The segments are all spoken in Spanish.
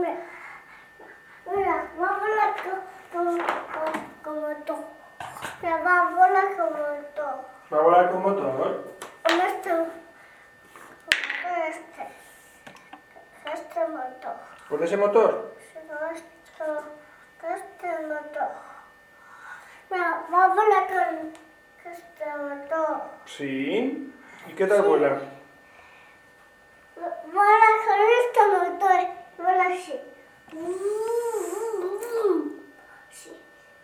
Mira, va a volar como todo. Mira, va a volar como todo. ¿Va a volar con motor? Con este motor. ¿Con ese motor? Este motor. Mira, va a volar con este motor. Sí. ¿Y qué tal vuela? Vuela con este motor. Vuela así. Sí.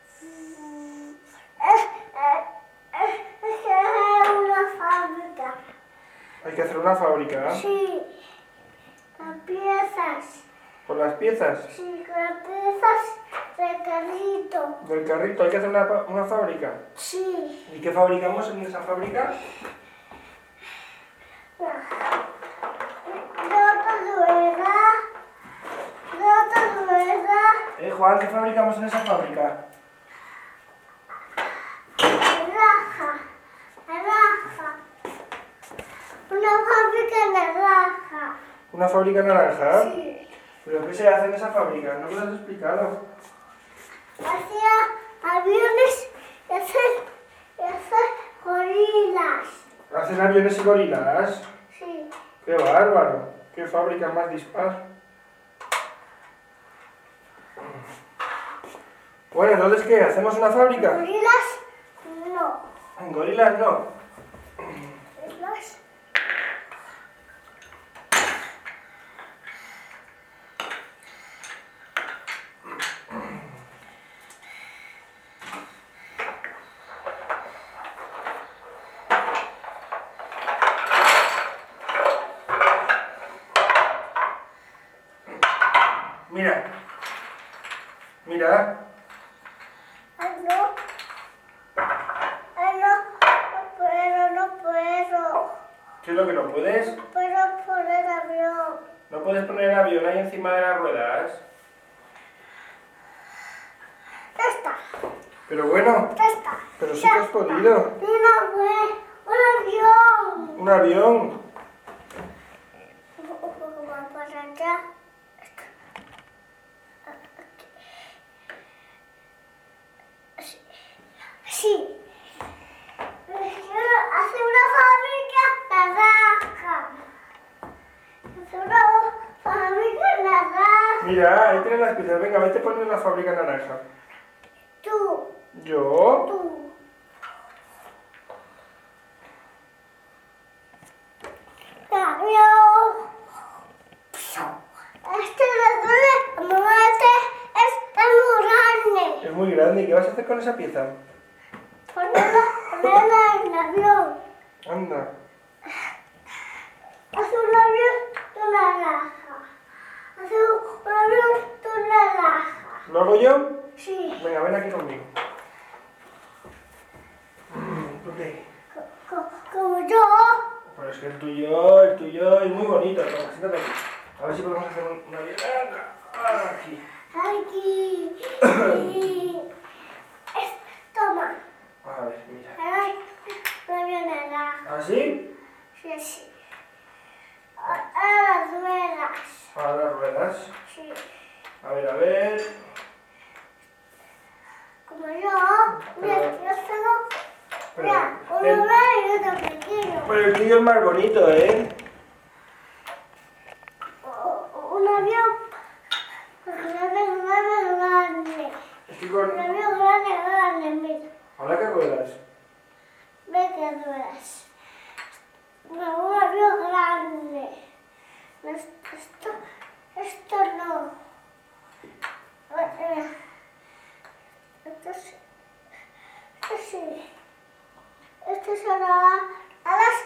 Es una fábrica. Hay que hacer una fábrica. Sí. Con piezas. ¿Con las piezas? Sí, con piezas de carrito. Del carrito. Hay que hacer una fábrica. Sí. ¿Y qué fabricamos en esa fábrica? Juan, ¿qué fabricamos en esa fábrica? Naranja. Una fábrica de naranja. ¿Una fábrica naranja? Sí. ¿Pero qué se hace en esa fábrica? ¿No me lo has explicado? Hacía aviones y hacer gorilas. ¿Hacen aviones y gorilas? Sí. ¡Qué bárbaro! ¡Qué fábrica más dispar! Bueno, entonces, ¿qué? ¿Hacemos una fábrica? Gorilas, no. En gorilas no. Gorilas. Mira. Mira. No. No puedo. ¿Qué es lo que no puedes? No puedo poner avión. ¿No puedes poner el avión ahí encima de las ruedas? Ya está. Pero bueno, Ya está. pero sí que has podido. Un avión. Un avión. Un poco más para allá. Sí. Hace una fábrica naranja. Hace una fábrica naranja. Mira, ahí tienes las piezas. Venga, vete a poner la fábrica naranja. Tú. ¿Yo? Avión. Este es muy grande. Es muy grande. ¿Y qué vas a hacer con esa pieza? Ponerla en el avión. Anda. Hace un avión de naranja. Hace un avión de naranja. ¿Lo hago yo? Sí. Venga, ven aquí conmigo. ¿Dónde? Como yo. Pero es que el tuyo es muy bonito. Toma, siéntate aquí. A ver si podemos hacer un avión. Venga, aquí. Aquí. Toma. A ver, mira. Ay, un avión naranja. ¿Así? Sí, sí. A las ruedas. Ahora las ruedas. Sí. A ver. Como yo. Mira, yo tengo. Mira, uno el- grande y otro pequeño. Pero el tuyo es más bonito, ¿eh? Un avión grande. Es que Un con... avión grande, mira. ¿Ahora qué ruedas? Ve que ruedas. Un avión grande. Esto no. Esto sí. Esto son alas.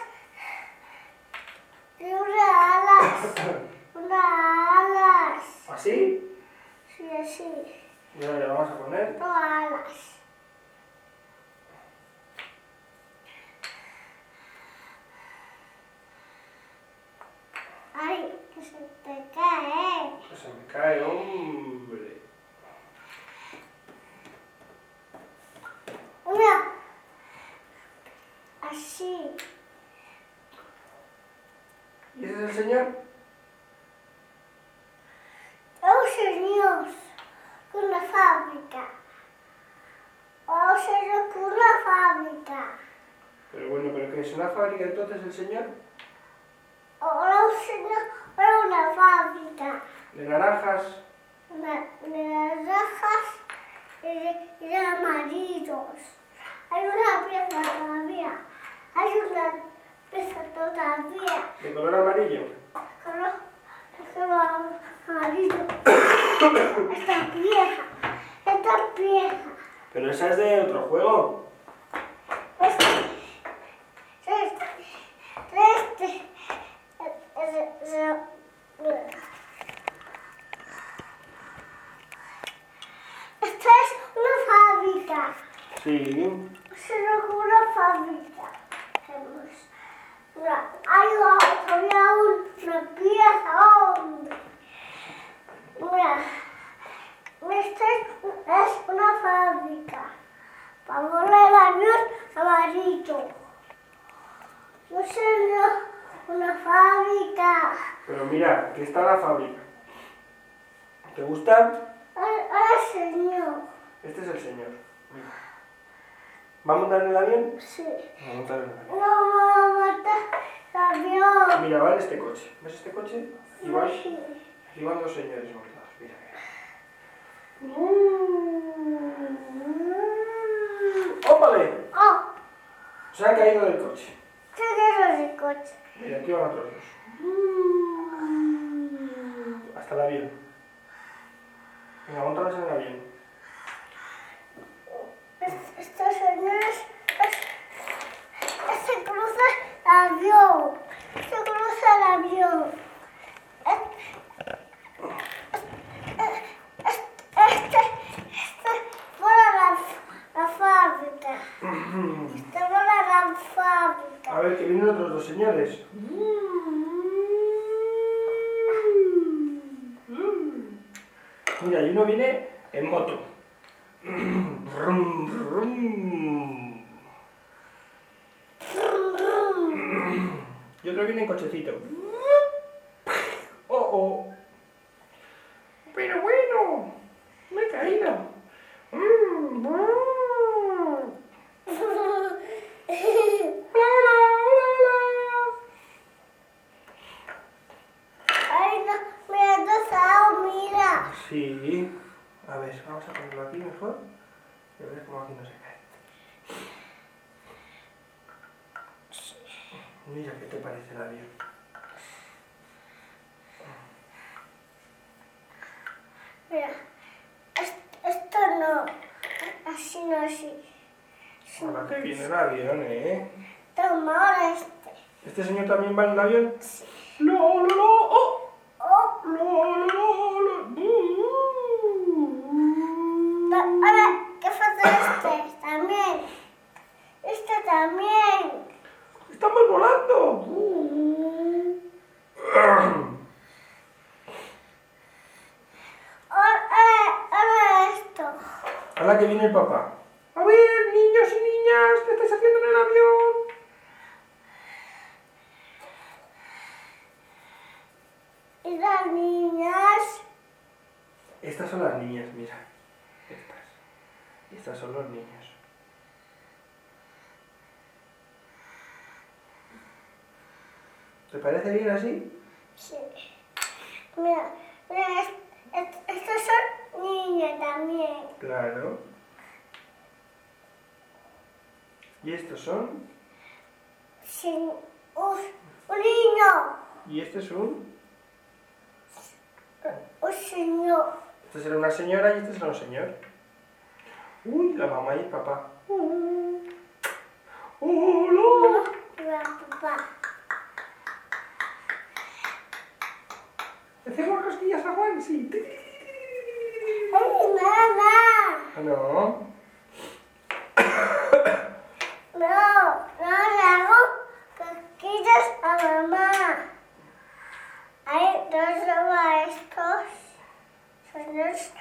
Y una alas. Una alas. ¿Así? Sí, así. Y ahora le vamos a poner... No alas. Ay, que se te cae. Pues se me cae, hombre. Mira. Así. ¿Y ese es el señor? Un fábrica. O señor con una fábrica. Pero bueno, ¿pero qué es una fábrica entonces el señor? Ahora un señor para una fábrica. ¿De naranjas? De naranjas y de amarillos. Hay una pieza todavía. Hay una pieza todavía. ¿De color amarillo? Color amarillo. Esta pieza. Pero esa es de otro juego. Esta es una fábrica. Sí. Es una fábrica. Hay todavía una pieza, hombre. Mira, esta es una fábrica. Para volar el avión amarillo. Yo soy una fábrica. Pero mira, aquí está la fábrica. ¿Te gusta? Hola, señor. Este es el señor. Mira. ¿Va a montar en el avión? Sí. Va a montar en el avión. No va a matar el avión. Mira, va en este coche. ¿Ves este coche? Igual. Sí. Aquí van dos señores montados. Mira, mira. ¡Ópale! Oh, Se han caído del coche. ¿qué quiero de coche? Mira, aquí van otros dos. Hasta el avión. Venga, montados en el avión. Estos señores se cruza el avión. Se cruza el avión. Este fuera la fábrica. Este fuera la fábrica. A ver, que vienen otros dos señores. Mira, y uno viene en moto. Y otro viene en cochecito. Oh, oh. Pero bueno, me he caído. Ay, no, mira, mira. Sí. A ver, vamos a ponerlo aquí mejor. Y a ver cómo aquí no se cae. Mira, ¿qué te parece el avión? Mira, esto no, así no, así. Ahora que viene el avión, ¿eh? Toma ahora este. ¿Este señor también va en el avión? Sí. ¡Lo, lo, lo! ¡Oh! Oh, ¡Lo, lo, lo! ahora, ¿qué falta este? También. Este también. ¡Estamos volando! Ahora esto. Ahora que viene el papá. A ver, niños y niñas, ¿qué estáis haciendo en el avión? Y las niñas. Estas son las niñas, mira. Estas. Y estas son los niños. ¿Te parece bien así? Sí. Mira, estos son niños también. Claro. ¿Y estos son? Sin un niño. ¿Y este es un? Un señor. Esta será una señora y este será un señor. Uy, la mamá y el papá. ¡Hola! La papá. ¿Hacemos cosquillas a Juan? Sí. ¡Ay, mamá! No. No le hago cosquillas a mamá. Hay dos maestros. Señores,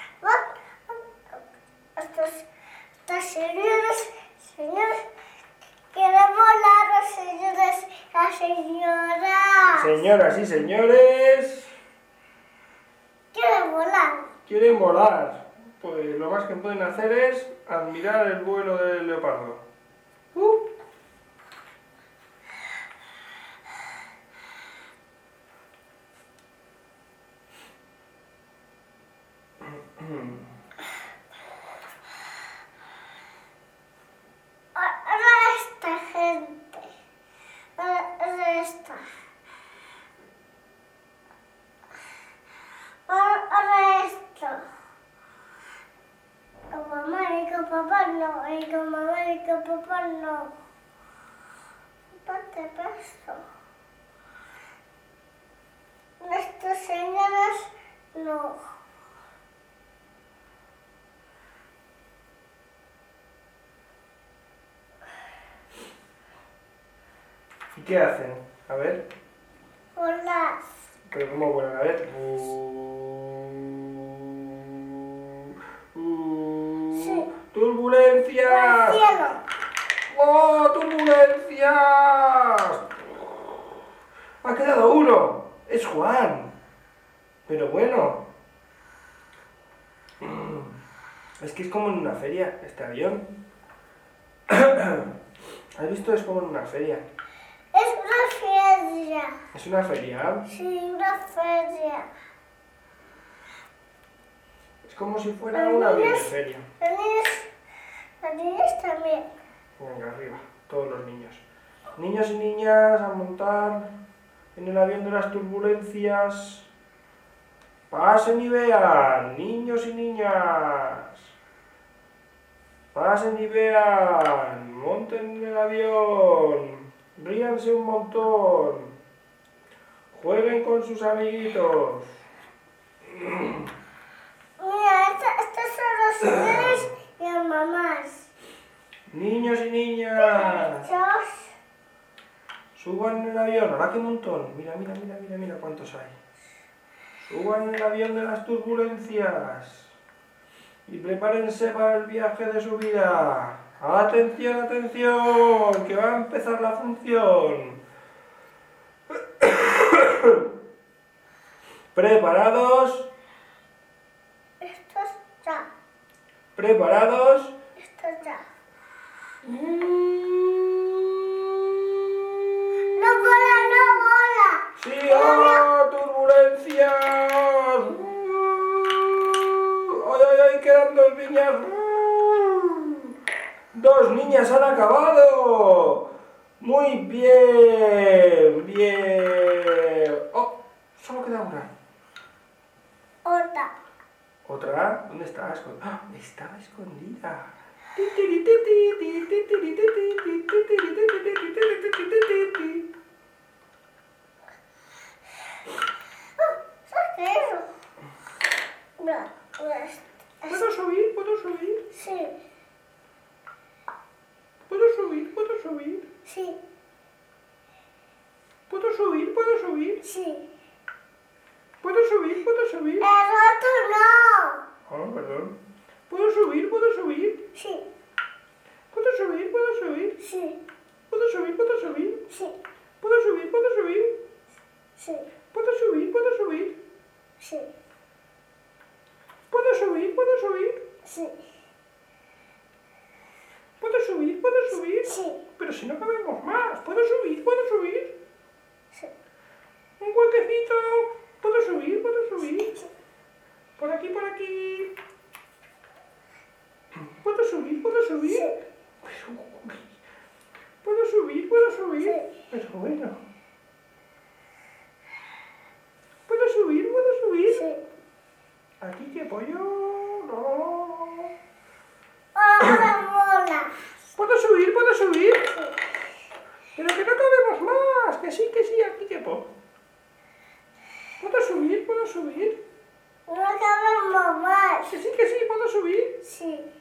estos señores, quieren volar los señores, la señora. Señoras y señores, Quieren volar. quieren volar. Pues lo más que pueden hacer es admirar el vuelo del leopardo. Ahora esta gente. Ahora esta. Ahora esto. Con mamá y con papá no. Y con mamá y con papá no. Ponte presto. Estas señoras no. ¿Y qué hacen? A ver. Hola. Pero ¿cómo vuelan? A ver. Sí. ¡Turbulencias! Al cielo. ¡Oh, turbulencias! Ha quedado uno. Es Juan. Pero bueno. Es que es como en una feria este avión. ¿Has visto? Es como en una feria. Es una feria. ¿Es una feria? Sí, una feria. Es como si fuera un avión de feria. Los niños también. Venga, arriba, todos los niños. Niños y niñas a montar en el avión de las turbulencias. Pasen y vean, niños y niñas. Pasen y vean, monten en el avión. Ríanse un montón. Jueguen con sus amiguitos. Mira, estos son los señores y las mamás. Niños y niñas. Estos. Suban en el avión, ahora qué montón. Mira, mira, mira, mira, mira cuántos hay. Suban en el avión de las turbulencias. Y prepárense para el viaje de su vida. ¡Atención, atención! Que va a empezar la función. ¿Preparados? Estos ya. ¿Preparados? Estos ya. ¡No No bola, no bola. ¡Sí! ¡Oh, turbulencias! ¡Ay, ay, ay! Quedan dos niñas. ¡Dos niñas han acabado! ¡Muy bien! ¡Bien! ¡Oh! Solo queda una. Otra. ¿Otra? ¿Dónde está? ¡Ah! Estaba escondida. ¿Sabes qué es eso? No, ¿Puedo subir? ¿Puedo subir? sí, ¿Puedo subir? ¿Puedo subir? sí, ¿Puedo subir? ¿Puedo subir? sí. ¿Puedo subir? ¿Puedo subir? El otro no. Ah, perdón. ¿Puedo subir? ¿Puedo subir? Sí, ¿Puedo subir? ¿Puedo subir? sí, ¿Puedo subir? ¿Puedo subir? sí, ¿Puedo subir? ¿Puedo subir? sí, ¿Puedo subir? ¿Puedo subir? sí, ¿Puedo subir? ¿Puedo subir? sí, ¿Puedo subir? ¿Puedo subir? sí, Pero si no cabemos más. ¿Puedo subir? ¿Puedo subir? sí. Un huequecito. ¿Puedo subir? ¿Puedo subir? Sí. Por aquí, por aquí. ¿Puedo subir? ¿Puedo subir? Sí. ¿Puedo subir? ¿Puedo subir? Sí. Pero bueno. ¿Puedo subir? ¿Puedo subir? Sí. ¿Aquí qué pollo? No. Ahora bola. ¿Puedo subir? ¿Puedo subir? Sí. Pero que no cabemos más. Que sí, aquí quepo. ¿Puedo subir? ¿Puedo subir? No cabemos más. Que sí, ¿puedo subir? Sí.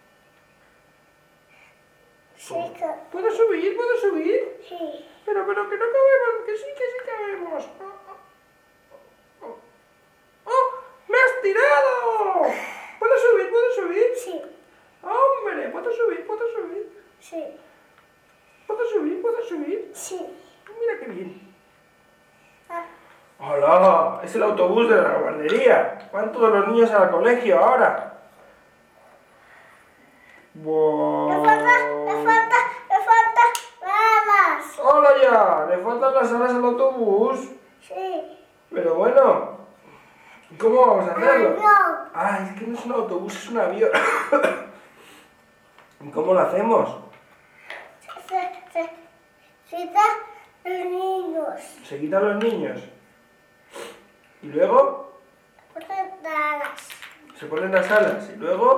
Sí, ¿Puedo subir? ¿Puedo subir? sí. Pero que no cabemos, que sí cabemos. ¡Oh! ¡Me has tirado! ¿Puedo subir? ¿Puedo subir? Sí. ¡Hombre! ¿Puedo subir? ¿Puedo subir? Sí. ¿Puedo subir? ¿Puedo subir? Sí. Mira qué bien. Ah, ¡Hola! Es el autobús de la guardería. Van todos los niños al colegio ahora. ¡Wow! Le falta nada más. ¡Hola ya! ¿Le faltan las alas al autobús? Sí. Pero bueno, ¿cómo vamos a hacerlo? Avión. Ah, es que no es un autobús, es un avión. ¿Y cómo lo hacemos? Se da los niños. Se quitan los niños. Y luego Ponen alas. se ponen las alas. Y luego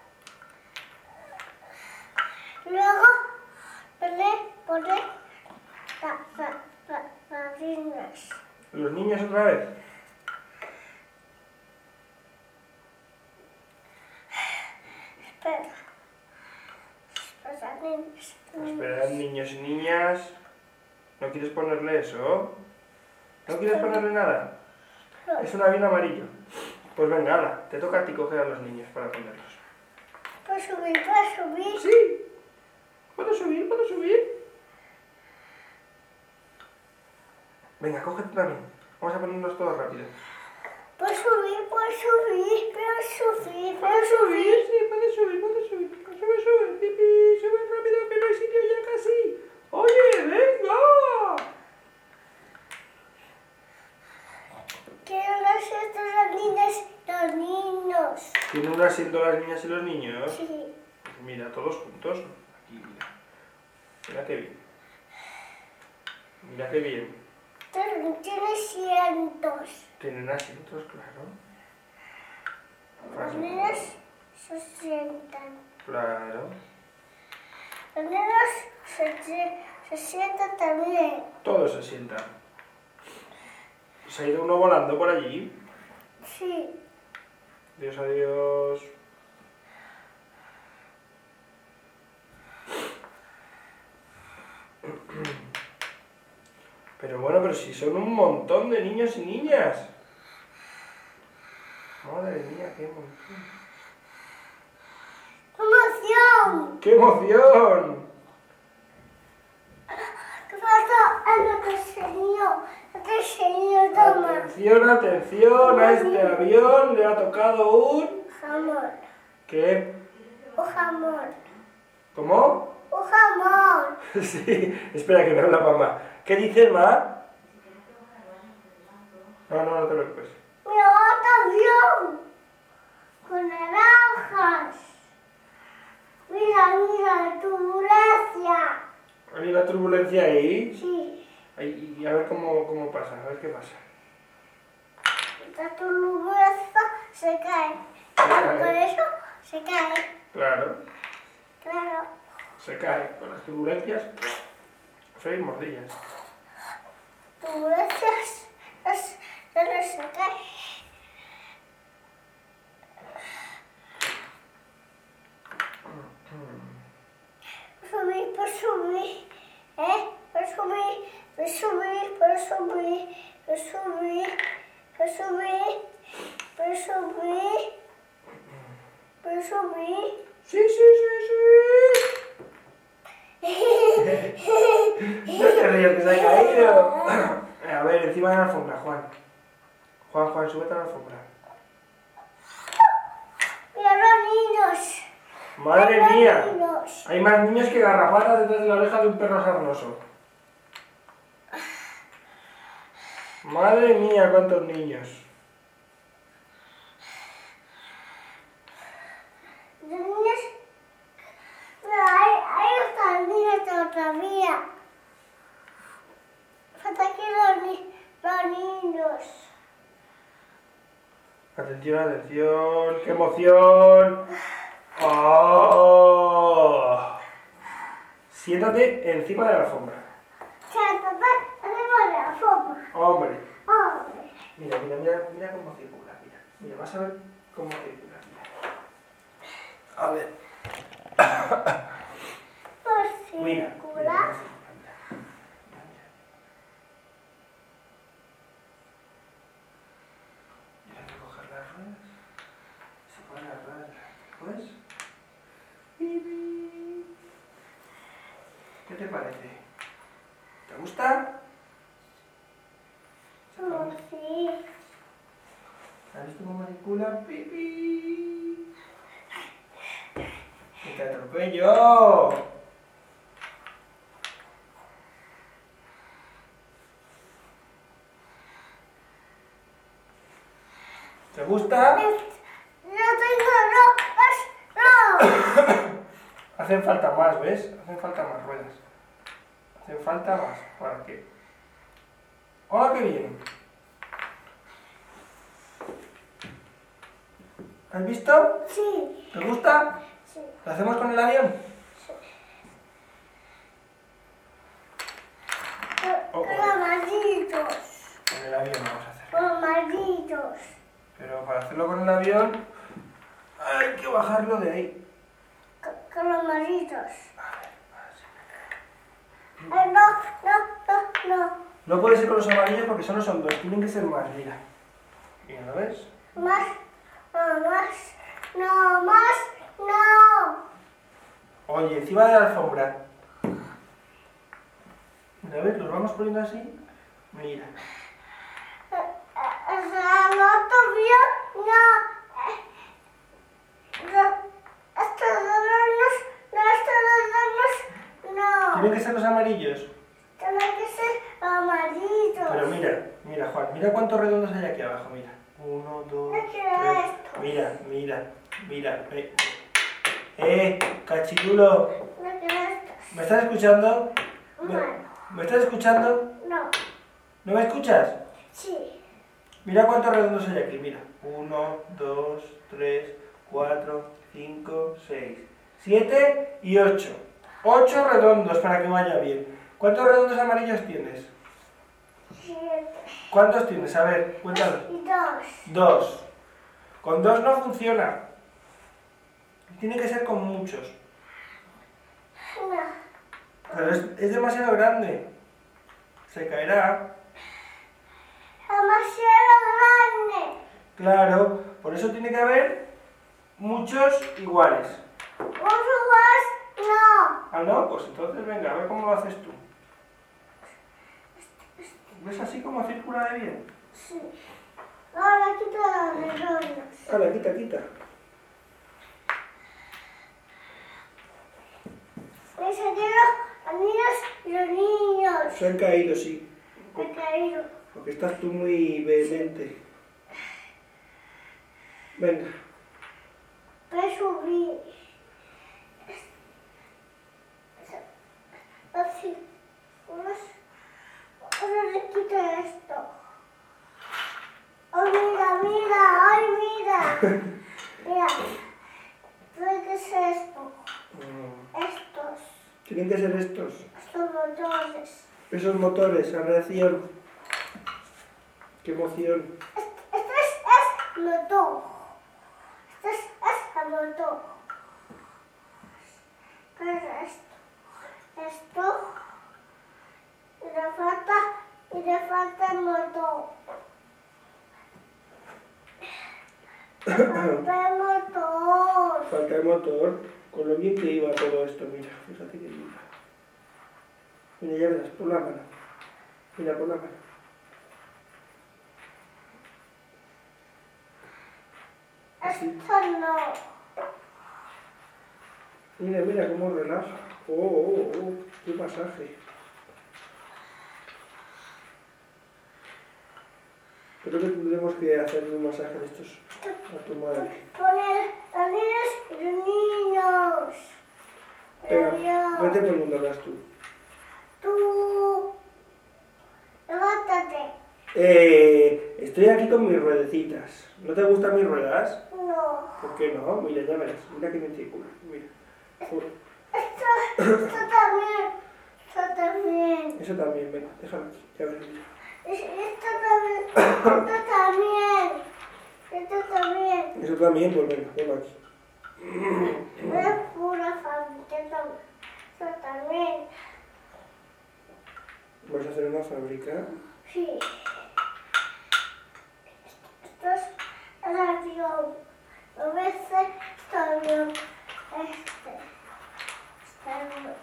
Luego pone las niñas. los niños otra vez. Espera. Las niñas. Esperad, niños y niñas. ¿No quieres ponerle eso? ¿No quieres ponerle nada? Es un avión amarillo. Pues venga, ala, te toca a ti coger a los niños para ponerlos. ¿Puedo subir? Sí. ¿Puedo subir? ¿Puedo subir? Venga, cógete también. Vamos a ponernos todos rápido. ¿Puedo subir? Sí, puedes subir. Sube. Pipi, sube rápido que no hay sitio ya casi. Oye, venga. Quiero los niños. ¿Tienen un asiento las niñas y los niños? Sí. Pues mira, todos juntos. Aquí, mira. Mira qué bien. Mira qué bien. Tiene cientos. Tienen asientos, claro. Los niños se sientan. Claro. Los niños se sientan también. Todos se sientan. ¿Se ha ido uno volando por allí? Sí. Adiós, adiós. Pero bueno, pero si son un montón de niños y niñas. Madre mía, qué montón. ¡Emoción! ¡Qué emoción! ¿Qué pasa? El otro señor, toma. Atención, atención, a este avión le ha tocado un... Jamón. ¿Qué? Un jamón. ¿Cómo? Un jamón. Sí, espera que me habla mamá. ¿Qué dices, ma? No te preocupes. Mira, otro avión. Con naranjas. Mira, turbulencia. ¿Hay una turbulencia ahí? Sí. Y a ver cómo pasa, a ver qué pasa. Esta turbulencia se cae. Por eso se cae. Claro, Claro. se cae. Con las turbulencias, freír mordillas. Turbulencias se cae. Por subir. Sí. No te rías que se ha caído. A ver, encima de la alfombra, Juan. Juan, súbete a la alfombra. Mira los niños. Madre Los mía. niños. Hay más niños que garrapatas detrás de la oreja de un perro sarnoso. Madre mía, cuántos niños. Los niños. Mira, hay otros niños todavía. Falta aquí los niños. Atención, qué emoción. ¡Oh! Siéntate encima de la alfombra. Hacemos la forma. Hombre, Hombre. mira cómo circula, mira, vas a ver cómo circula. A ver. Por Mira. circular. Tienes que coger las ruedas. Se ponen las ruedas. ¿Puedes? ¿Qué te parece? ¿Te gusta? Sí. ¿Has visto cómo circula? Pipi. te atropello. ¿Te gusta? No tengo ropas, no. Hacen falta más, ¿ves? Hacen falta más ruedas. Hacen falta más. ¿Para qué? ¡Hola, qué bien! ¿Has visto? Sí. ¿Te gusta? Sí. ¿Lo hacemos con el avión? Con amarillos. Con el avión vamos a hacer. Con amarillos. Pero para hacerlo con el avión hay que bajarlo de ahí. Con amarillos. No, no, no. No puede ser con los amarillos porque solo son dos. Tienen que ser más, mira. Mira, ¿lo ves? Más, no, más, no. Oye, encima de la alfombra. Mira, ¿ves? Los vamos poniendo así. Mira. No, todavía no. Estos dos no. Tienen que ser los amarillos. Tiene que ser amarillos. Pero mira, Juan, mira cuántos redondos hay aquí abajo, mira. 1, 2, No quiero 3. esto. Mira. Cachitulo. No quiero estos. ¿Me estás escuchando? Bueno, ¿Me estás escuchando? no. ¿No me escuchas? Sí. Mira cuántos redondos hay aquí, mira. 1, 2, 3, 4, 5, 6, 7 y 8. 8 redondos para que vaya bien. ¿Cuántos redondos amarillos tienes? 7 ¿Cuántos tienes? A ver, cuéntanos. y 2. 2. Con 2 no funciona. Tiene que ser con muchos. No. Pero es demasiado grande. Se caerá. Demasiado grande. Claro, por eso tiene que haber muchos iguales. Uno más, no. Ah, no, pues entonces venga, a ver cómo lo haces tú. ¿Ves así como circula de bien? Sí. Ahora quita los redondos. Ahora, quita. Me salieron los niños y los niños. Se han caído, sí. Me he caído. Porque estás tú muy vehemente. Venga. Voy a subir. Así. Ahora le quito esto. ¡Ay, mira! ¡Ay, mira! Mira. ¿Qué es esto? Estos. Tienen que ser estos. Estos botones. Esos motores, a reacción. ¡Qué emoción! Este es motor. Este es el motor. ¿Qué es esto? Esto. Y le falta el motor. Le falta el motor. Falta el motor. Con lo bien que iba todo esto, mira. Fíjate que iba. Mira, ya verás, por la mano. Mira, por la mano. Esto no. Mira cómo relaja. Oh, qué masaje. Creo que tendremos que hacerle un masaje de estos a tu madre. Poner los niños y los niños. Venga, vete poniendo las tú. Tú. Levántate. Estoy aquí con mis ruedecitas. ¿No te gustan mis ruedas? No. ¿Por qué no? Mira, ya verás. Mira qué bien circula. Mira. Esto también. Esto también. Eso también, venga, déjalo aquí. Ya verás, mira. Esto también. Esto también. Esto también. Eso también, pues venga, ponlo aquí. Es pura fábrica. Esto también. ¿Vas a hacer una fábrica? Sí. Esto es el avión. A veces este avión. Este avión.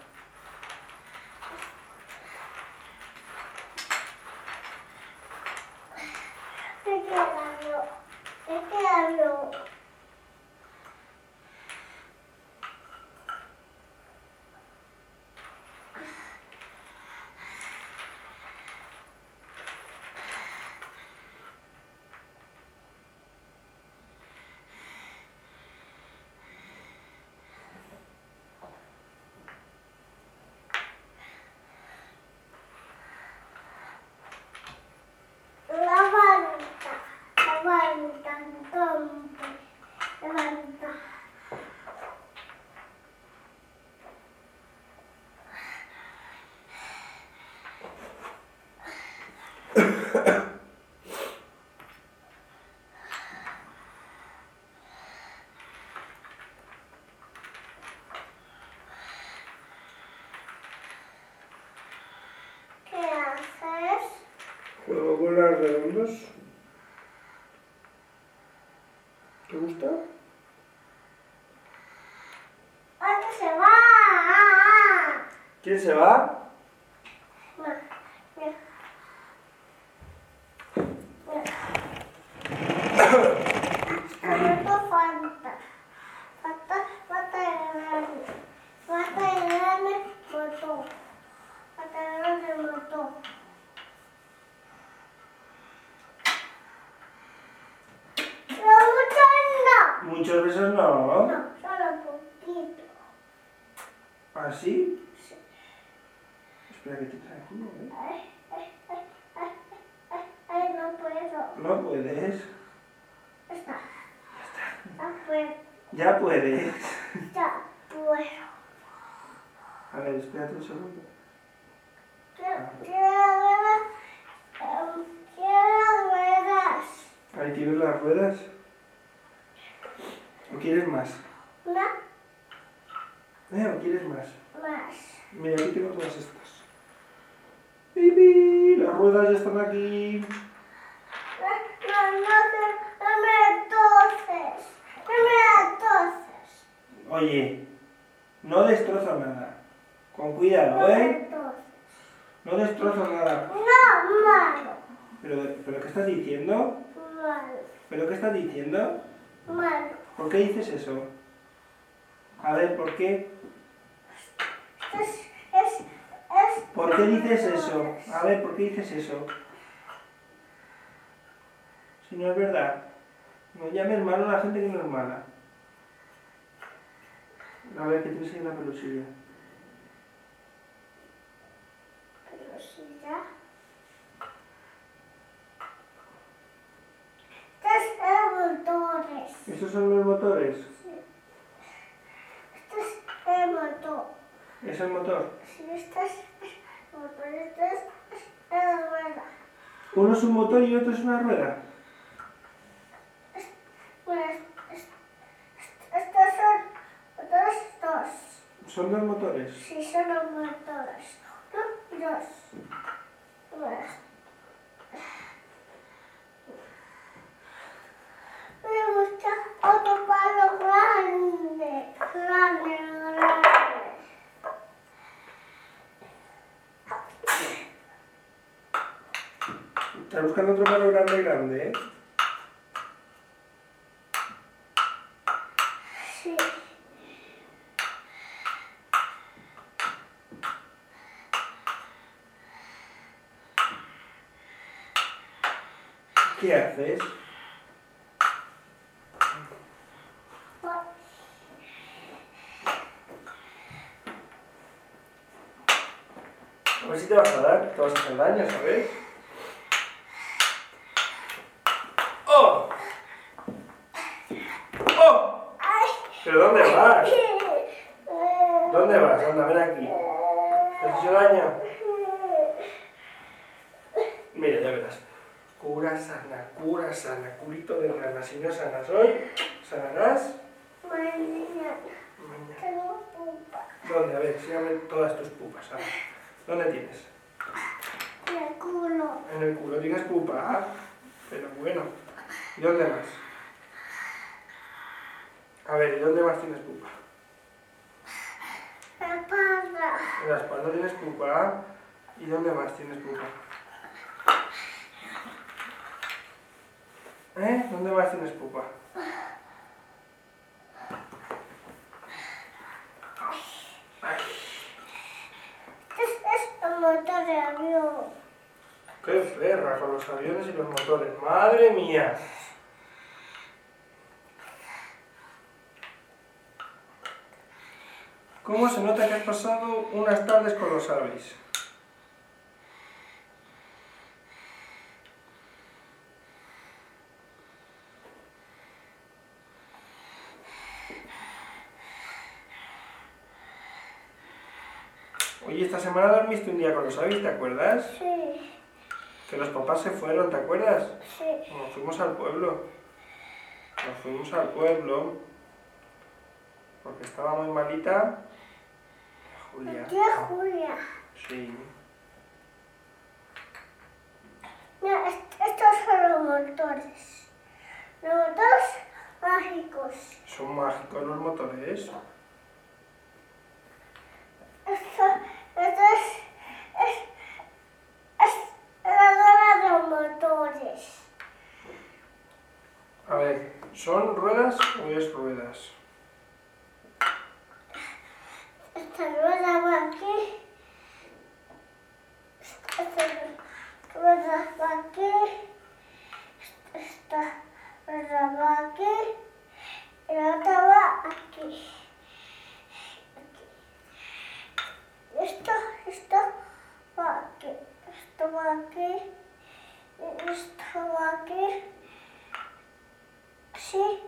redondos? ¿Te gusta? ¡Otro se va! ¿Quién se va? Falta. Falta el grande. Falta el grande motor. Falta el grande motor. Pero mucho no. Muchos besos no. No, solo poquito. ¿Así? Sí. Espera que te traigo uno, ¿eh? Ay, no puedo. No puedes. Está. No puedo. Ya puedes. Ya puedo. A ver, espérate un segundo. Quiero ruedas. Ahí tienes las ruedas. ¿O quieres más? Una ¿O quieres más? más. Mira, aquí tengo todas estas. ¡Pipi! Las ruedas ya están aquí. No me toces. No me toces. Oye, no destrozo nada. Con cuidado, No me ¿eh? toces. No destrozo nada. No, malo. ¿Pero qué estás diciendo? Malo. ¿Pero qué estás diciendo? Malo. ¿Por qué dices eso? A ver, ¿por qué? Es ¿Por qué dices eso? A ver, ¿por qué dices eso? Si no es verdad. No llames malo a la gente que no es mala. A ver, ¿qué tienes ahí en la pelusilla? Pelusilla. Estos son motores. ¿Esos son los motores? Sí. Este es el motor. ¿Es el motor? Sí, este es el motor. Este es la rueda. Uno es un motor y otro es una rueda. Pues, estos son otros dos. ¿Son dos motores? Sí, son los motores. Uno y dos. Pues, me gusta otro palo grande. Grande. Estás buscando otro palo grande, ¿eh? Sí. ¿Qué haces? A ver si te vas a dar, te vas a hacer daño, ¿sabes? ¡Oh! ¡Oh! Ay. ¿Pero dónde vas? ¿Dónde vas? Anda, ven aquí. ¿Te has hecho daño? Mira, ya verás. Cura sana, curito de rana. Si no sanas hoy, sanarás Mañana. mañana. Tengo pupa. ¿Dónde? A ver, enséñame todas tus pupas. A ver. ¿Dónde tienes? En el culo. En el culo tienes pupa. Ah, pero bueno. ¿Y dónde más? A ver, ¿y dónde más tienes pupa? La espalda. En la espalda tienes pupa. ¿Y dónde más tienes pupa? ¿Eh? ¿Dónde más tienes pupa? Ay, Este es el motor de avión. ¡qué perra con los aviones y los motores! ¡Madre mía! ¿Cómo se nota que has pasado unas tardes con los avis? Oye, esta semana dormiste un día con los avis, ¿te acuerdas? Sí, Que los papás se fueron, ¿te acuerdas? sí. Nos fuimos al pueblo. Nos fuimos al pueblo porque estaba muy malita Julia. Tía Julia. Sí. Mira, esto son los motores. Los motores mágicos. Son mágicos los motores. Esto es la rueda de los motores. A ver, ¿son ruedas o es ruedas? Esta rueda va aquí. Esta rueda va aquí. Esta rueda va aquí. Y la otra va aquí. Esto va aquí. Esto va aquí. Y esto va aquí. Sí.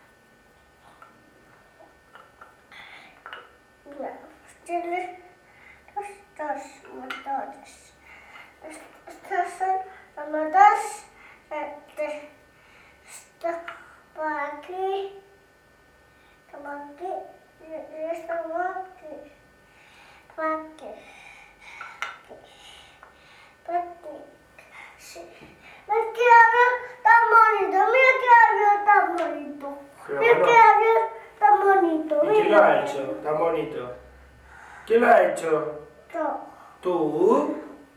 Tiene los dos motores. Estos son los motores. Esto va aquí. Esto va aquí. Y esto va aquí. Va aquí. Va aquí. Sí. Mira qué avión tan bonito. Mira qué avión tan bonito. Pero Mira bueno, qué avión tan bonito. ¿y quién lo ha hecho tan bonito? ¿Quién lo ha hecho? Yo. ¿Tú?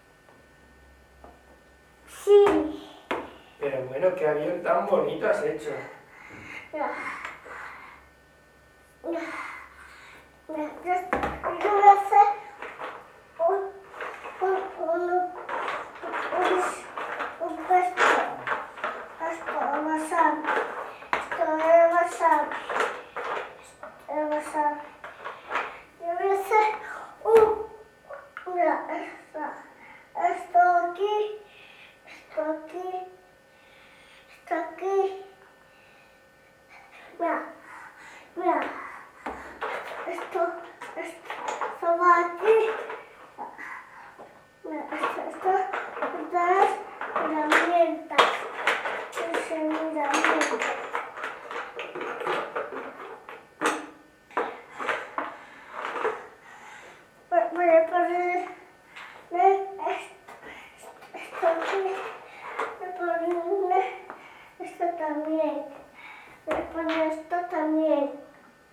Sí. Pero bueno, qué avión tan bonito has hecho. Mira. Mira. Mira. Yo voy a hacer un pesto. Esto de wasabi. Esto de wasabi. De wasabi. Yo voy a hacer mira, esto aquí. Esto aquí. Esto aquí. Mira. Mira. Esto va aquí. Mira, esto es herramientas. Es herramientas. Voy a poner esto aquí. Voy a poner esto también. Voy a poner esto también.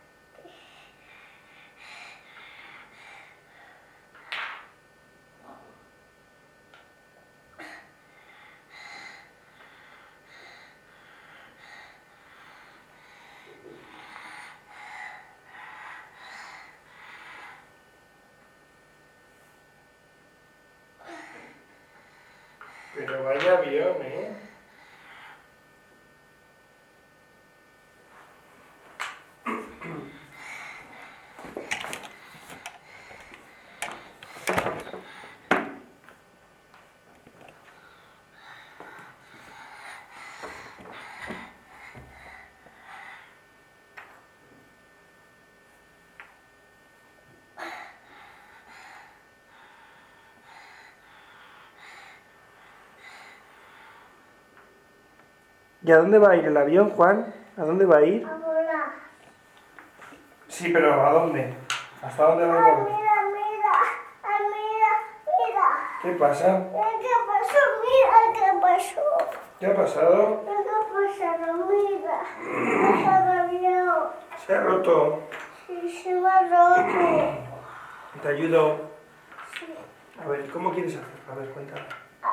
Pero vaya avión, ¿eh? ¿Y a dónde va a ir el avión, Juan? ¿A dónde va a ir? A volar. Sí, pero ¿a dónde? ¿Hasta dónde va a Ay, volar? mira, mira. Ay, mira. ¿Qué pasa? Mira qué pasó. Mira qué pasó. ¿Qué ha pasado? Mira qué pasó. Mira. Mira el avión. Se ha roto. Sí, se me ha roto. Te ayudo. Sí. A ver, ¿cómo quieres hacer? A ver, cuéntame.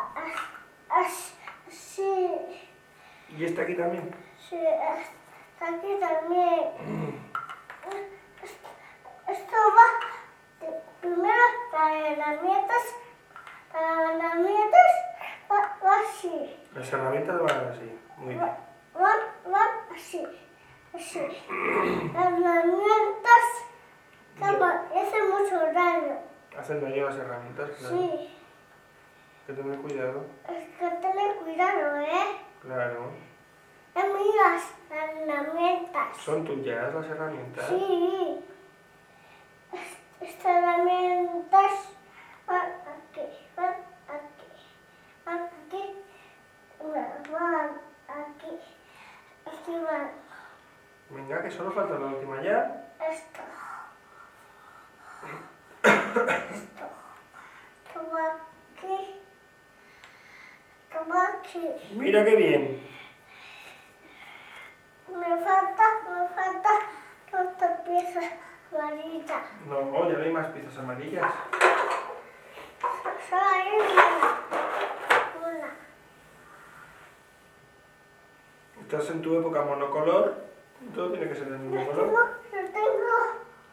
Sí. ¿Y esta aquí también? Sí, aquí también. Esto va primero para herramientas. Para herramientas va así. Las herramientas van así. Muy bien. Van así. Así. Las herramientas hacen mucho daño. Hacen daño las herramientas, claro. Sí. Hay que tener cuidado. Es que tener cuidado, ¿eh? Claro. Amigas, las herramientas. ¿Son tuyas las herramientas? Sí. Estas herramientas van aquí, van aquí, van aquí, van aquí, aquí van Venga, que solo falta la última ya. esto, esto va aquí, esto Toma aquí. Mira qué bien. Me falta otra pieza amarilla. No, ya no hay más piezas amarillas. Solo hay una. Estás en tu época monocolor. Todo tiene que ser del mismo color. Yo tengo.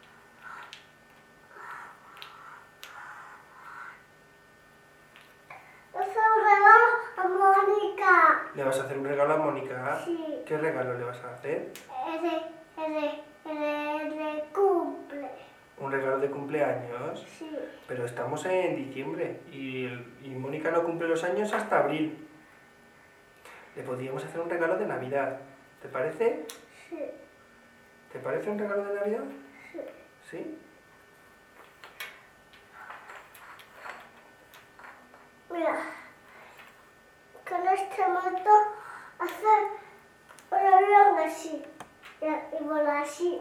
Es un regalo a Mónica. ¿Le vas a hacer un regalo a Mónica? Sí. ¿Qué regalo le vas a hacer? El cumple. ¿Un regalo de cumpleaños? Sí. Pero estamos en diciembre y Mónica no cumple los años hasta abril. Le podríamos hacer un regalo de Navidad. ¿Te parece? Sí. ¿Te parece un regalo de Navidad? Sí. ¿Sí? Mira, con este moto hacer un avión así y volar así.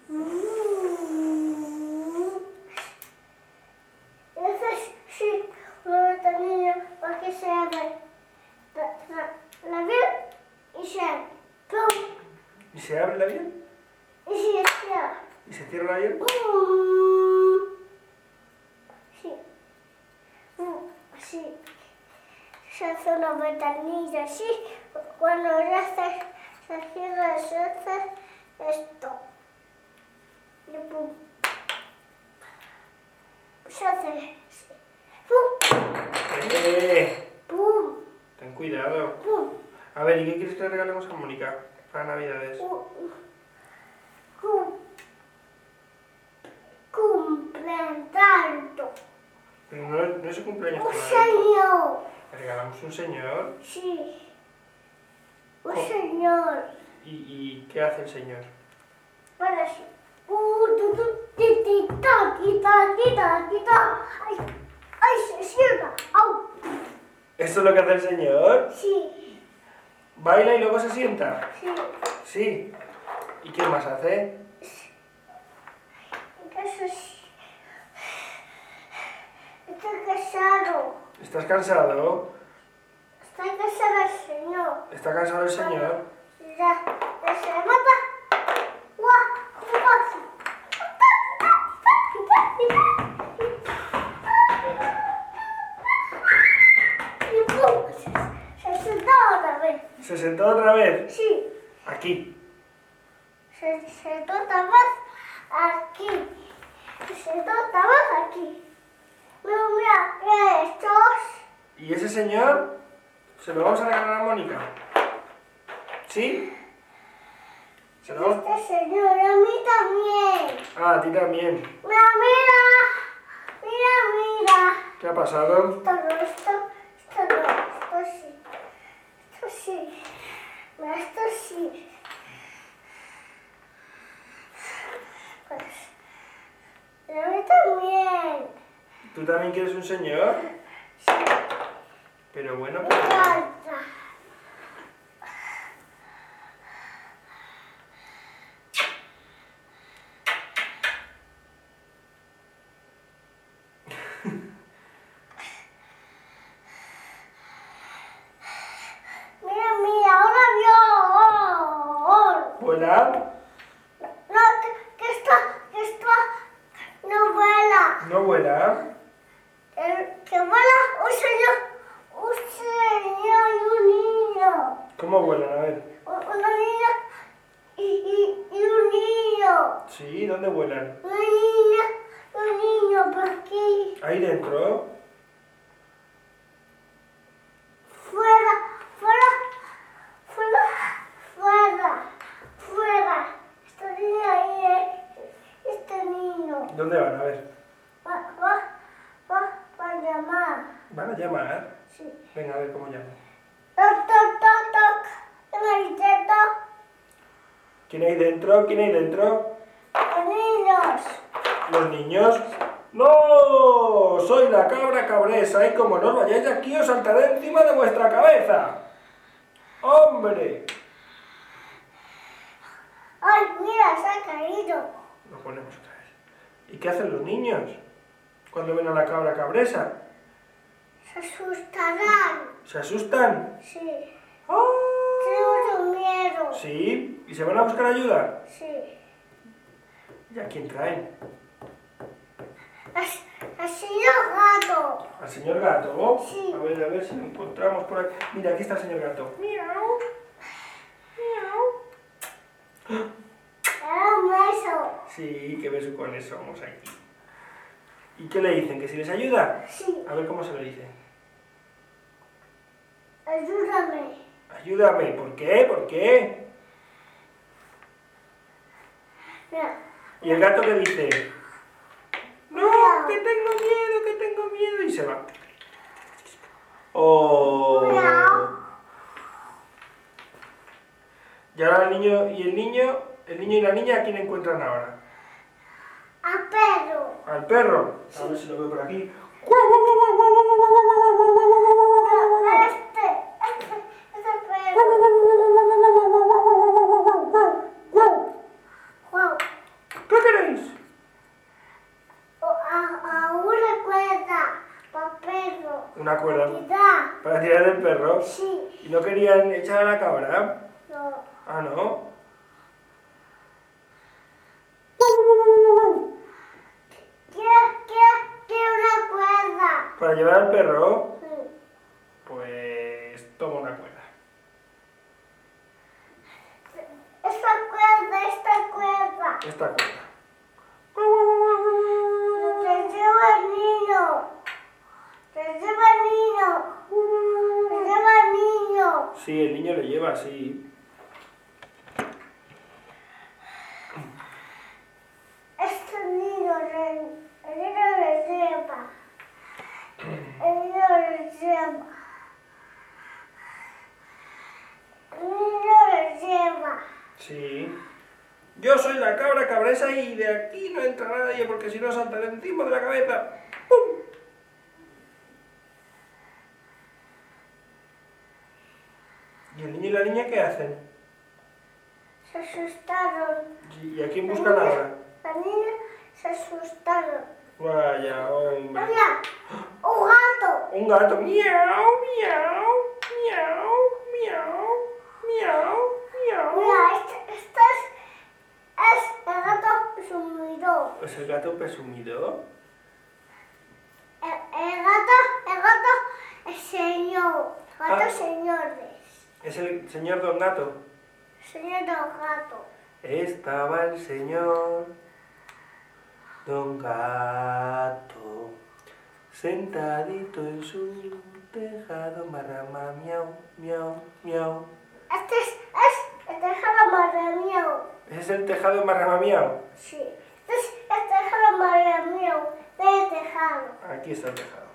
Y haces sí, una ventanilla para que se abra el avión y se abre. ¡Pum! ¿Y se abre el avión? Y se cierra. ¿Y se cierra el avión? Sí. Sí. Se hace una ventanilla así. Cuando ya se cierra, se hace esto. Y pum. Se hace así. Pum. Pum. Ten cuidado. Pum. A ver, ¿y qué quieres que le regalemos a Mónica para Navidades? Cumplen tanto. Pero no es su cumpleaños Un todavía. señor. ¿Le regalamos un señor? Sí. Un señor. ¿Y qué hace el señor? Para así. Ay, ay, se sienta. Au. ¿Esto es lo que hace el señor? Sí, ¿Baila y luego se sienta? sí. Sí. ¿Y qué más hace? Eso sí. Estoy casado. ¿Estás cansado? Estoy casado el señor. ¿Está cansado el señor? Ya se mata. Y pum, se sentó otra vez. ¿Se sentó otra vez? Sí, Aquí. se sentó otra vez aquí. Se sentó otra vez aquí. Mira estos. ¿Y ese señor se lo vamos a regalar a Mónica? ¿Sí? ¿Se lo vamos? Este señor, a mí también. Ah, a ti también. Mira, mira. ¿Qué ha pasado? Esto no, esto sí. Esto sí. Mira, esto sí. Pues, y a mí también. ¿Tú también quieres un señor? Sí, Pero bueno, me pues... encanta. Mira, un avión. ¿Vuela? No, que esto no vuela. ¿No vuela? Que vuela un señor y un niño. ¿Cómo vuelan? A ver. Una niña y un niño. Sí, ¿dónde vuelan? Una niña y un niño por aquí. ¿Ahí dentro? Fuera. Esta niña y este niño. ¿Dónde van? A ver. Va a llamar. ¿Van a llamar? Sí. Venga, a ver cómo llaman. Toc, toc, toc, toc. En el teto. ¿Quién hay dentro? ¿Quién hay dentro? Los niños. ¿Los niños? ¡No! Soy la cabra cabresa y como no os vayáis de aquí os saltaré encima de vuestra cabeza. ¡Hombre! Ay, mira, se ha caído. Lo ponemos otra vez. ¿Y qué hacen los niños cuando ven a la cabra cabresa? Se Se asustarán. ¿Se asustan? Sí. ¡Ah! Tengo miedo. ¿Sí? ¿Y se van a buscar ayuda? Sí. ¿Y a quién traen? Al señor gato. ¿Al señor gato? Sí. A ver si lo encontramos por aquí. Mira, aquí está el señor gato. Miau. Miau. Era un beso. Sí, qué besucones somos aquí. ¿Y qué le dicen? ¿Que si les ayuda? Sí. A ver cómo se lo dice. Ayúdame. Ayúdame. ¿Por qué? ¿Por qué? Mira. ¿Y el gato qué dice? No, Miau. que tengo miedo, que tengo miedo. Y se va. Oh. Miau. Y ahora el niño y la niña, ¿a quién encuentran ahora? A perro. Al perro. A ver si lo veo por aquí. Este perro. Wow. ¿Qué queréis? A una cuerda. Para perro. Una cuerda Quizá. para tirar del perro. Sí. ¿Y no querían echar a la cabra? No. Ah, ¿no? Quiero una cuerda. ¿Para llevar al perro? Sí. Pues toma una cuerda. Esta cuerda. Esta cuerda. Te llevo al niño. Te llevo al niño. Te llevo al niño. Sí, el niño le lleva, sí. Este niño el niño le lleva. El niño le lleva. El niño le lleva. Sí. Yo soy la cabra cabresa y de aquí no entra nadie porque si no saltaré encima de la cabeza. ¡Pum! ¿Y el niño y la niña qué hacen? Se asustaron. ¿Y a quién buscan ahora? La niña se asustaron. Vaya, hombre. Mira, un gato. Un gato. Miau, miau, miau, miau, miau, miau. Mira, este es el gato presumido. ¿Es el gato presumido? El gato es señor. Gato Ah. señores. ¿Es el señor Don Gato? Señor del gato. Estaba el señor Don Gato sentadito en su tejado, marrama, miau, miau, miau. Este es el tejado marramiao. ¿Ese es el tejado marrama, miau? Sí. Este es el tejado marramiao. De tejado. Aquí está el tejado.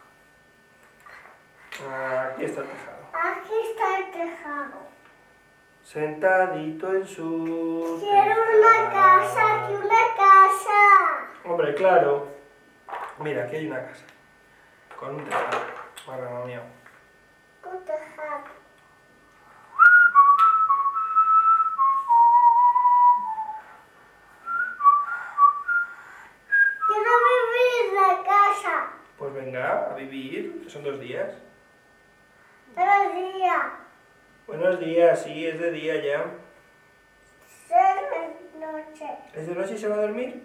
Aquí está el tejado. Aquí está el tejado. Sentadito en su Quiero una casa, quiero una casa. Hombre, claro. Mira, aquí hay una casa. Con un tejado. Marrama, miau. Con tejado. Quiero vivir en la casa. Pues venga, a vivir, que son 2 días. Todo el día. Buenos días, sí, es de día ya. Ser de noche. ¿Es de noche y se va a dormir?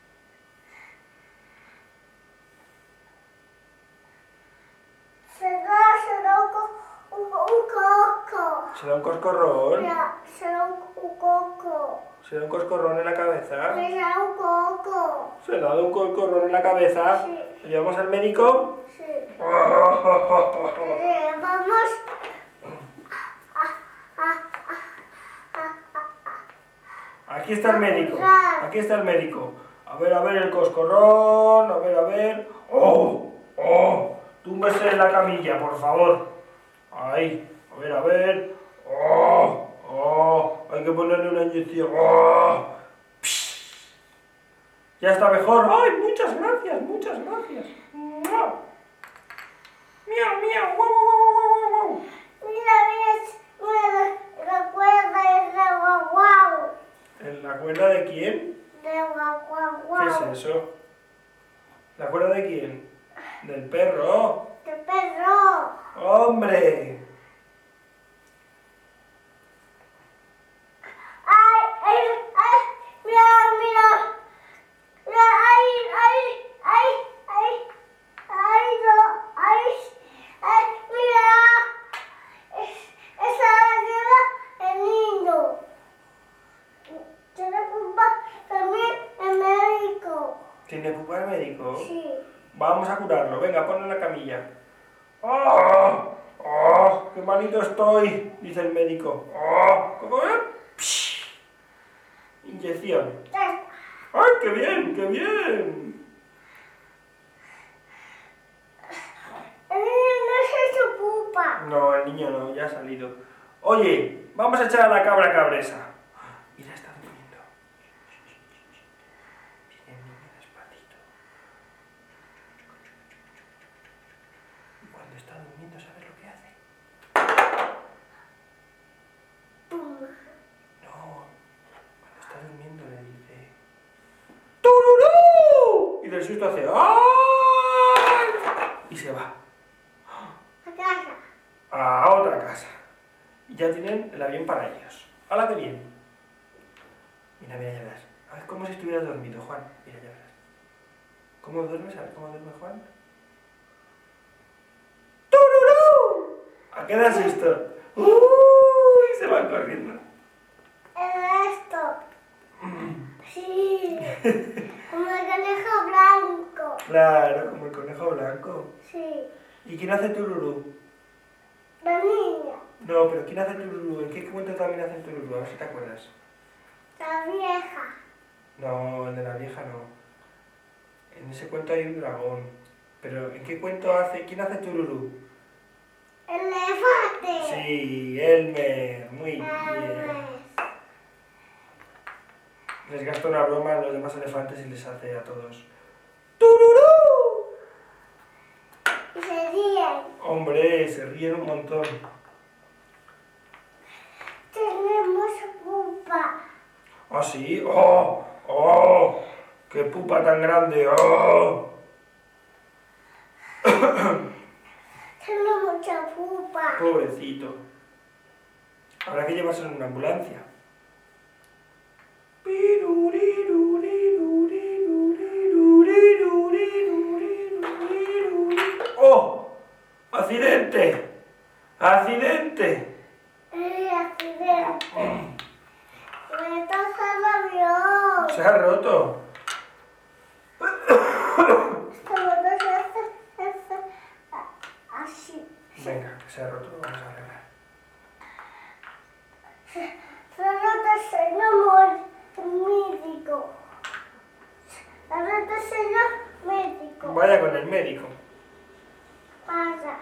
Será un coco. ¿Será un coscorrón? Mira, será un coco. ¿Será un coscorrón en la cabeza? Será un coco. ¿Se le ha dado un coscorrón en la cabeza? Sí. ¿Lo llevamos al médico? Sí. Vamos Aquí está el médico. Aquí está el médico. A ver, el coscorrón. A ver. ¡Oh! ¡Oh! Túmbese en la camilla, por favor. Ahí. A ver. ¡Oh! ¡Oh! Hay que ponerle una inyección. ¡Oh! ¡Psh! Ya está mejor. ¡Ay! Muchas gracias, muchas gracias. ¡Miau! ¡Miau, miau! ¡Guau, guau, guau, guau, guau! mira, la cuerda es de guau guau. ¿En la cuerda de quién? De guau guau ¿Qué guau. es eso? ¿La cuerda de quién? Del perro. ¡Qué perro! ¡Hombre! ¡Ay, ay, ay! ¡Mira, mira! ¡Mira, ay, ay, ay, ay! ¡Ay, no! ¡Ay, ay! ¡Mira! Esa era el niño. Tiene pupa también el médico. ¿Tiene pupa el médico? Sí. Vamos a curarlo. Venga, ponlo en la camilla. ¡Oh! ¡Oh! ¡Qué malito estoy! Dice el médico. ¡Oh! ¿Cómo es? ¡Psh! Inyección. ¡Ay, qué bien, qué bien! El niño no es su pupa. No, el niño no, ya ha salido. Oye, vamos a echar a la cabra cabresa. Mira, está durmiendo. Viene el niño despacito. Y cuando está durmiendo, ¿sabes lo que hace? Pum. No, cuando está durmiendo le dice ¡Tururú! Y del susto hace ¡ay! Y se va A casa. a otra casa. Y ya tienen el avión para ellos. ¡Hala, qué bien! Mira, mira, ya verás. A ver, como si estuvieras dormido, Juan. Mira, ya verás. ¿Cómo duermes? A ver, ¿cómo duerme Juan? ¡Tururú! ¿A qué das esto? ¡Uy! Se van corriendo. El esto. Sí. Como el conejo blanco. Claro, como el conejo blanco. Sí. ¿Y quién hace tururú? La niña. No, pero ¿quién hace tururú? ¿En qué cuento también hacen tururú? A ver si te acuerdas. La vieja. No, el de la vieja no. En ese cuento hay un dragón. Pero ¿en qué cuento hace? ¿Quién hace tururú? El elefante. Sí, Elmer. Muy bien. Elmer. Les gasta una broma a los demás elefantes y les hace a todos ¡tururú! Y se ríen. Hombre, se ríen un montón. Tenemos pupa. ¿Ah, sí? ¡Oh! ¡Oh! ¡Qué pupa tan grande! ¡Oh! Tengo mucha pupa. Pobrecito. Habrá que llevárselo en una ambulancia. ¡Oh! ¡Accidente! ¡Accidente! Accidente. Me toca el avión. Se ha roto. Esto no se hace así. Venga, que se ha roto, lo vamos a arreglar. Se ha roto el señor médico. Se ha roto el señor médico. Vaya con el médico. Pasa.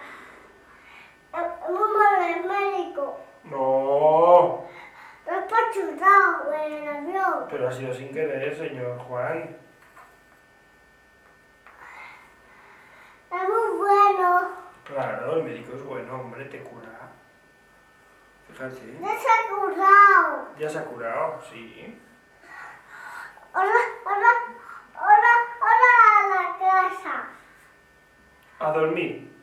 Mamá, el médico. No, Lo ha pachurrado en el avión. pero ha sido sin querer, señor Juan. Es muy bueno. Claro, el médico es bueno, hombre, te cura. Fíjate. Ya se ha curado. Ya se ha curado, sí. Ahora, ahora, ahora, ahora a la casa. A dormir.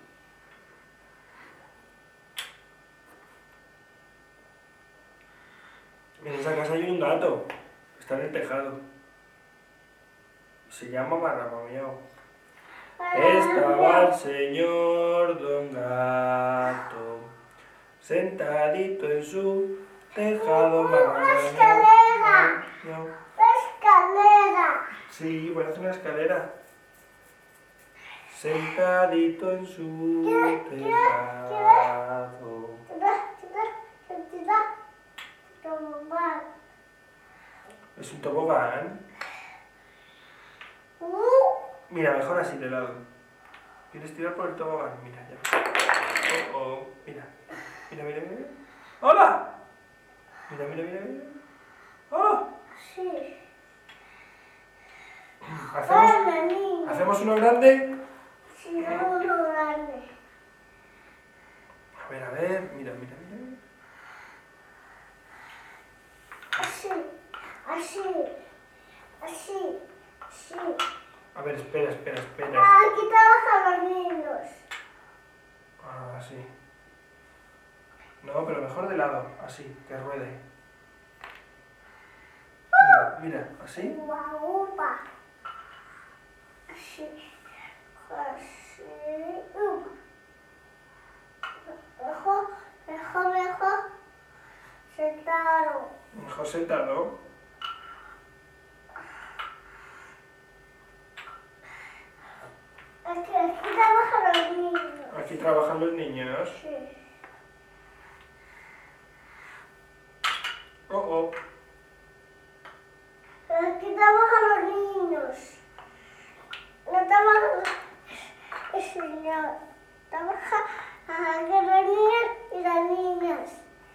En esa casa hay un gato. Está en el tejado. Se llama Marramamiao. Estaba el señor Don Gato sentadito en su tejado. Una escalera. Miau. La escalera. Sí, parece una escalera. Sentadito en su tejado. Tira. Tomar. Es un tobogán. Mira, mejor así de lado. ¿Quieres tirar por el tobogán? Mira, ya. Oh, oh. Mira. Mira, mira, mira. ¡Hola! Mira, mira, mira, mira. ¡Hola! Sí. ¿Hacemos uno grande? Sí, uno grande. A ver. Mira, mira, mira. Así. A ver, espera. Aquí trabajan los niños. Así. No, pero mejor de lado, así, que ruede. Mira, mira, así. Upa, upa. Así. Así. Upa. Mejor. Sentado. Mejor sentado. Aquí trabajan los niños. Aquí trabajan los niños. Sí. Oh, oh. Aquí trabajan los niños. No trabaja el señor. Trabaja aquí los niños y las niñas.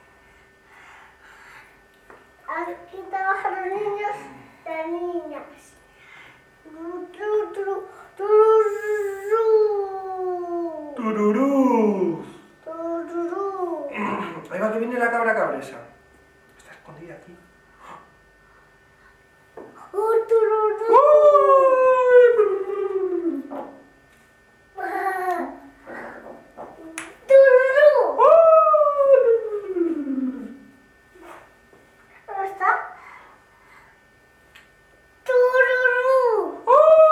Aquí trabajan los niños y las niñas. ¡Tururú! Tururú. Ahí va que viene la cabra cabresa. Está escondida aquí. Tururú. Tururú. ¿Dónde está? Tururú.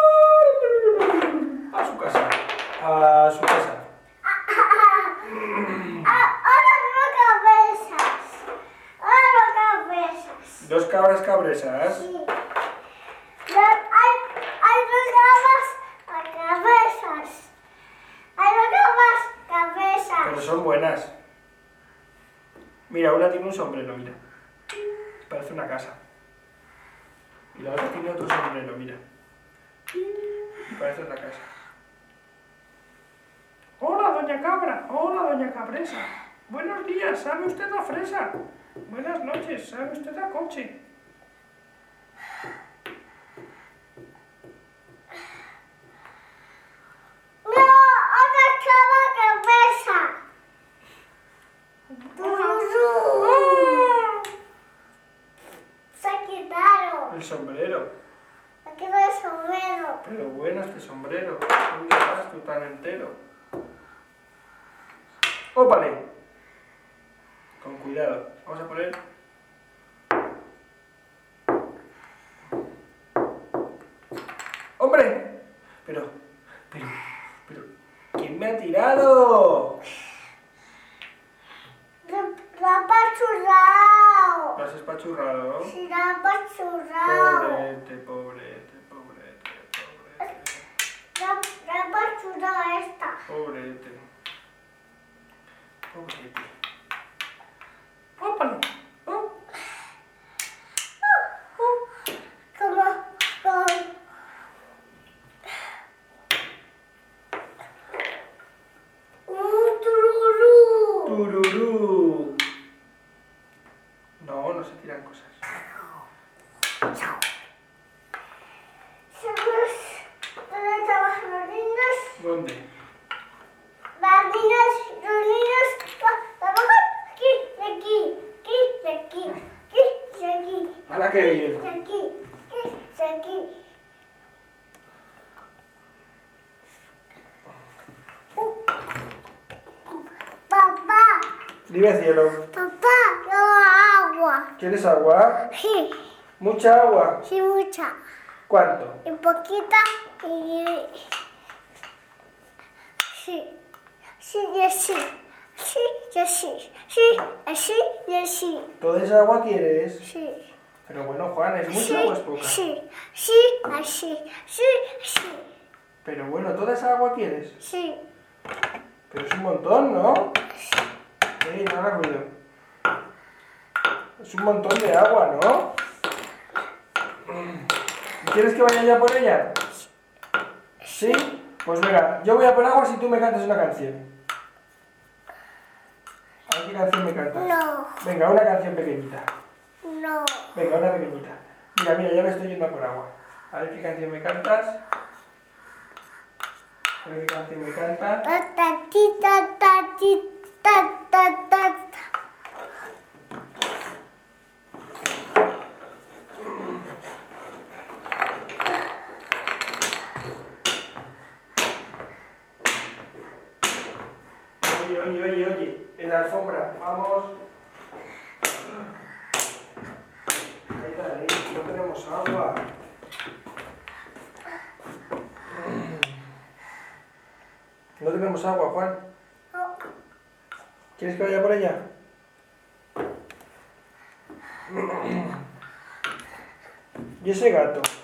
A su casa. A su casa. Ahora no cabezas. Ahora no cabezas. Dos cabras cabresas. Sí. Hay dos cabezas. Hay dos cabezas. Pero son buenas. Mira, una tiene un sombrero, mira. Parece una casa. Y la otra tiene otro sombrero, mira. Y parece otra casa. Hola, doña Cabra. Hola, doña Cabresa. Buenos días, ¿sabe usted a fresa? Buenas noches, ¿sabe usted a coche? No, otra cabeza. Se quitaron. El sombrero. Aquí no hay sombrero. Pero bueno este sombrero. ¿Dónde estás tú tan entero? ¡Ópale! Con cuidado. Vamos a poner... ¡Hombre! Pero... ¿Quién me ha tirado? La ha apachurrado. ¿Lo has espachurrado? Sí, la ha apachurrado. Pobrete. La ha apachurrado esta. Pobrete. ¡Ópale! ¡Oh! Como un tururú. ¡Tururú! No se tiran cosas. ¿Sabes dónde trabajan los niños? ¿Dónde? Las niñas, los niños trabajan aquí. ¡Hala, qué bien! Aquí. Papá, Dime, cielo. yo agua. ¿Quieres agua? Sí, ¿Mucha agua? sí, mucha. ¿Cuánto? Y poquita y... Sí, y así. Sí, y así. ¿Toda esa agua quieres? Sí. Pero bueno, Juan, ¿es mucha o es poca? Sí, así. Pero bueno, ¿toda esa agua quieres? Sí. Pero es un montón, ¿no? No hagas ruido. Es un montón de agua, ¿no? ¿Quieres que vaya ya por ella? ¿Sí? Pues venga, yo voy a por agua si tú me cantas una canción. A ver qué canción me cantas. No. Venga, una canción pequeñita. No. Venga, una pequeñita. Mira, ya me estoy yendo a por agua. A ver qué canción me cantas. A ver qué canción me cantas. Ta. Oye, tenemos agua. No tenemos agua, Juan. No. ¿Quieres que vaya por allá? ¿Y ese gato?